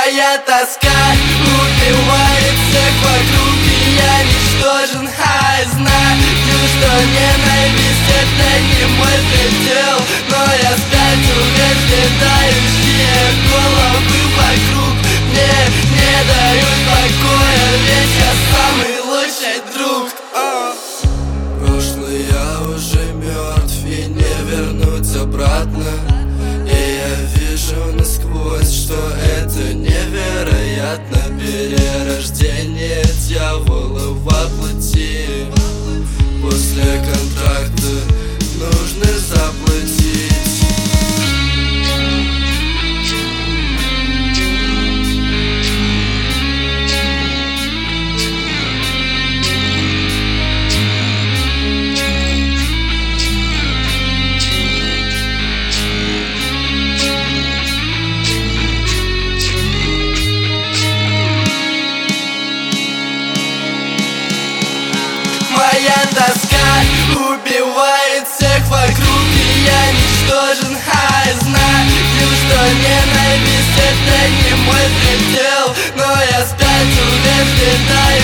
Моя тоска убивает всех вокруг, и я ничтожен, знаю, что ненависть — это не мой предел. Но я спятил, разлетающие головы вокруг мне не дают покоя, ведь я самый лучший друг. Прошлое уже мертв, и не вернуть обратно. И я вижу насквозь, что это невероятно. Перерождение дьявола воплоти. После контракта нужно заплатить. Моя тоска убивает всех вокруг, и я ничтожен, знаю, что ненависть — это не мой предел. Но я спятил, разлетаю